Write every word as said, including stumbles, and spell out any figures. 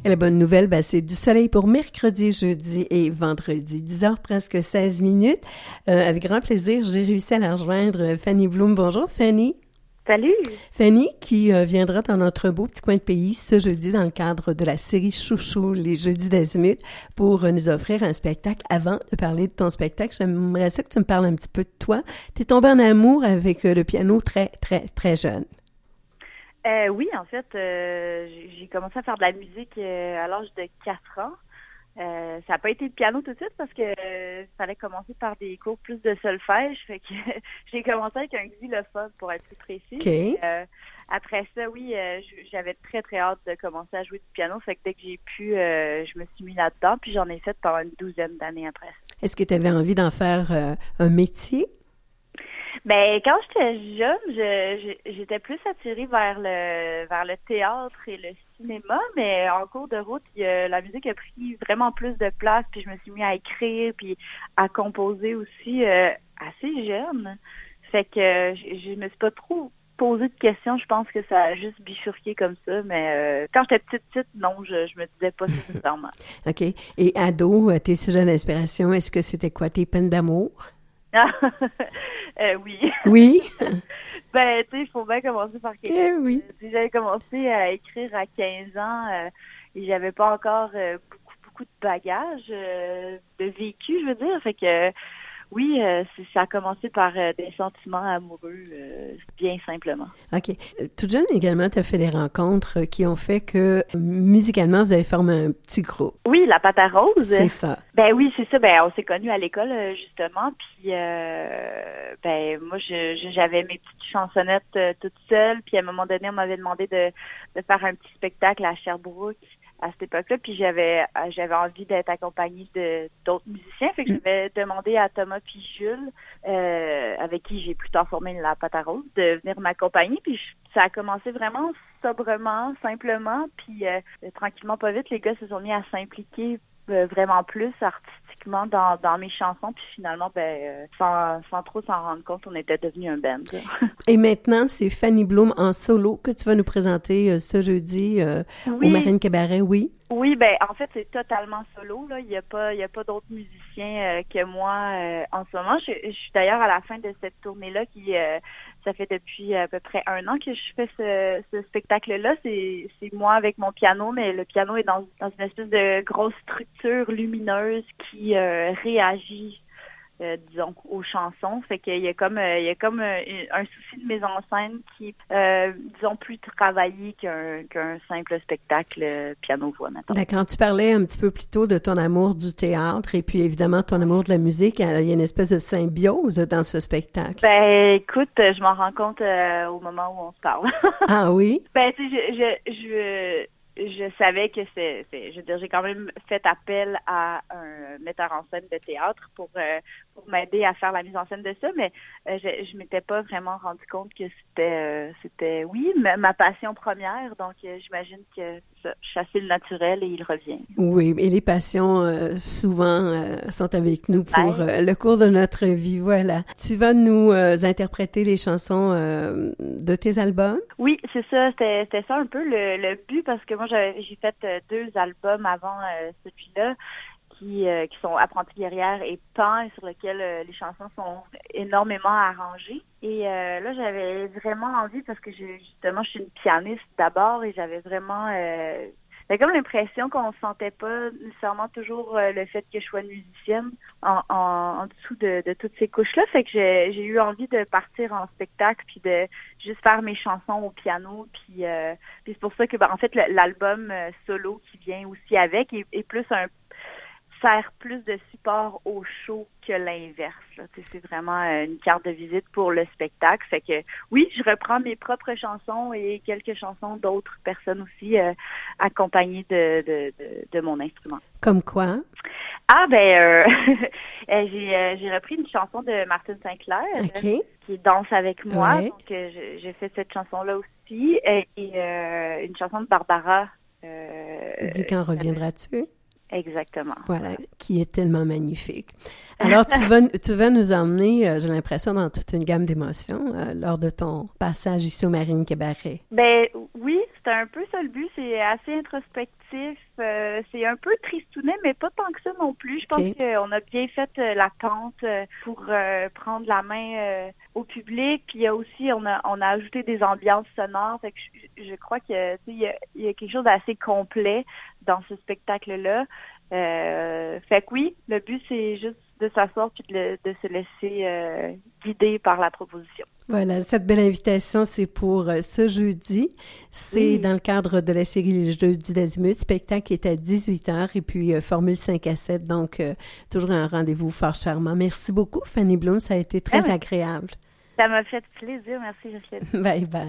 Et la bonne nouvelle, ben, c'est du soleil pour mercredi, jeudi et vendredi. dix heures presque seize minutes. Euh, avec grand plaisir, j'ai réussi à la rejoindre Fanny Bloom. Bonjour Fanny. Salut! Fanny qui euh, viendra dans notre beau petit coin de pays ce jeudi dans le cadre de la série Chouchou, les jeudis d'Azimut, pour euh, nous offrir un spectacle. Avant de parler de ton spectacle, j'aimerais ça que tu me parles un petit peu de toi. Tu es tombée en amour avec euh, le piano très, très, très jeune. Euh, oui, en fait, euh, j'ai commencé à faire de la musique euh, à l'âge de quatre ans. Euh, ça n'a pas été le piano tout de suite parce que euh, fallait commencer par des cours plus de solfège. Fait que j'ai commencé avec un xylophone pour être plus précis. Okay. Et, euh, après ça, oui, euh, j'avais très très hâte de commencer à jouer du piano. Fait que dès que j'ai pu, euh, je me suis mis là-dedans. Puis j'en ai fait pendant une douzaine d'années après. Est-ce que tu avais envie d'en faire euh, un métier? Ben quand j'étais jeune, je, je, j'étais plus attirée vers le vers le théâtre et le cinéma, mais en cours de route, il, la musique a pris vraiment plus de place, puis je me suis mis à écrire puis à composer aussi euh, assez jeune. Fait que euh, je, je me suis pas trop posé de questions, je pense que ça a juste bifurqué comme ça, mais euh, quand j'étais petite petite, non, je je me disais pas nécessairement. OK. Et ado, tes sujets d'inspiration, est-ce que c'était quoi, tes peines d'amour? euh, oui. Oui? Ben, tu sais, il faut bien commencer par quelque chose. Eh oui. J'avais commencé à écrire à quinze ans euh, et j'avais pas encore euh, beaucoup, beaucoup de bagages, euh, de vécu, je veux dire. Fait que, oui, euh, ça a commencé par euh, des sentiments amoureux, euh, bien simplement. OK. Toute jeune également, tu as fait des rencontres qui ont fait que, musicalement, vous avez formé un petit groupe. Oui, la pâte à rose. C'est ça. Ben oui, c'est ça. Ben on s'est connus à l'école, justement. Puis, euh, ben moi, je, je, j'avais mes petites chansonnettes euh, toute seule. Puis à un moment donné, on m'avait demandé de, de faire un petit spectacle à Sherbrooke à cette époque-là, puis j'avais j'avais envie d'être accompagnée de d'autres musiciens, fait que j'avais demandé à Thomas puis Jules, euh, avec qui j'ai plus tard formé la pâte à rose, de venir m'accompagner, puis je, ça a commencé vraiment sobrement, simplement, puis euh, tranquillement, pas vite, les gars se sont mis à s'impliquer euh, vraiment plus artistiquement dans, dans mes chansons, puis finalement, ben euh, sans, sans trop s'en rendre compte, on était devenus un band. Et maintenant, c'est Fanny Bloom en solo que tu vas nous présenter euh, ce jeudi euh, oui. au Marine Cabaret, oui? Oui, ben en fait, c'est totalement solo, là. Il n'y a pas il y a pas d'autres musiciens euh, que moi euh, en ce moment. Je, je suis d'ailleurs à la fin de cette tournée-là qui euh, ça fait depuis à peu près un an que je fais ce, ce spectacle-là. C'est, c'est moi avec mon piano, mais le piano est dans, dans une espèce de grosse structure lumineuse qui euh, réagit. Euh, disons, aux chansons. Fait qu'il y a comme euh, il y a comme euh, un souci de mise en scène qui euh, disons, plus travaillé qu'un, qu'un simple spectacle euh, piano-voix, maintenant. D'accord. Tu parlais un petit peu plus tôt de ton amour du théâtre et puis évidemment ton amour de la musique. Il y a une espèce de symbiose dans ce spectacle. Ben, écoute, je m'en rends compte euh, au moment où on se parle. Ah oui? Ben, tu sais, je, je, je je savais que c'est, c'est, je veux dire, j'ai quand même fait appel à un metteur en scène de théâtre pour euh, pour m'aider à faire la mise en scène de ça, mais euh, je, je m'étais pas vraiment rendu compte que c'était, euh, c'était, oui, ma, ma passion première. Donc, euh, j'imagine que ça, chasser le naturel et il revient. Oui, et les passions euh, souvent euh, sont avec nous pour euh, le cours de notre vie. Voilà. Tu vas nous euh, interpréter les chansons euh, de tes albums? Oui, c'est ça. C'était, c'était ça un peu le, le but parce que moi, j'avais, j'ai fait euh, deux albums avant euh, celui-là. Qui, euh, qui sont Apprentis guerrières et Pan, et sur lesquels euh, les chansons sont énormément arrangées. Et euh, là, j'avais vraiment envie, parce que j'ai, justement, je suis une pianiste d'abord, et j'avais vraiment... Euh, j'avais comme l'impression qu'on ne sentait pas nécessairement toujours euh, le fait que je sois une musicienne en, en, en dessous de, de toutes ces couches-là. Fait que j'ai, j'ai eu envie de partir en spectacle, puis de juste faire mes chansons au piano. Puis, euh, puis c'est pour ça que, ben, en fait, l'album euh, solo qui vient aussi avec est, est plus un sert plus de support au show que l'inverse. Là. C'est vraiment une carte de visite pour le spectacle. Fait que oui, je reprends mes propres chansons et quelques chansons d'autres personnes aussi euh, accompagnées de, de, de, de mon instrument. Comme quoi? Ah ben euh, j'ai, euh, j'ai repris une chanson de Martine Saint-Clair okay. qui danse avec moi. Ouais. Donc euh, j'ai fait cette chanson-là aussi. Et, et euh, une chanson de Barbara. Euh, Dis quand reviendras-tu? Exactement. Voilà, qui est tellement magnifique. Alors, tu vas, tu vas nous emmener, euh, j'ai l'impression, dans toute une gamme d'émotions euh, lors de ton passage ici au Marine Cabaret. Ben oui, c'est c'est un peu ça le but, c'est assez introspectif, euh, c'est un peu tristounet, mais pas tant que ça non plus. Je pense okay. qu'on a bien fait euh, la pente euh, pour euh, prendre la main euh, au public, puis il y a aussi, on a on a ajouté des ambiances sonores, fait que je, je crois que tu sais, il y a, il y a quelque chose d'assez complet dans ce spectacle-là. Euh, fait que oui, le but c'est juste de s'asseoir puis de, de se laisser euh, guider par la proposition. Voilà, cette belle invitation, c'est pour euh, ce jeudi. C'est oui. dans le cadre de la série Les Jeudis d'Azimut. Spectacle est à dix-huit heures et puis euh, formule cinq à sept. Donc, euh, toujours un rendez-vous fort charmant. Merci beaucoup, Fanny Bloom. Ça a été très ah, agréable. Ça m'a fait plaisir. Merci, Jocelyne. Bye bye.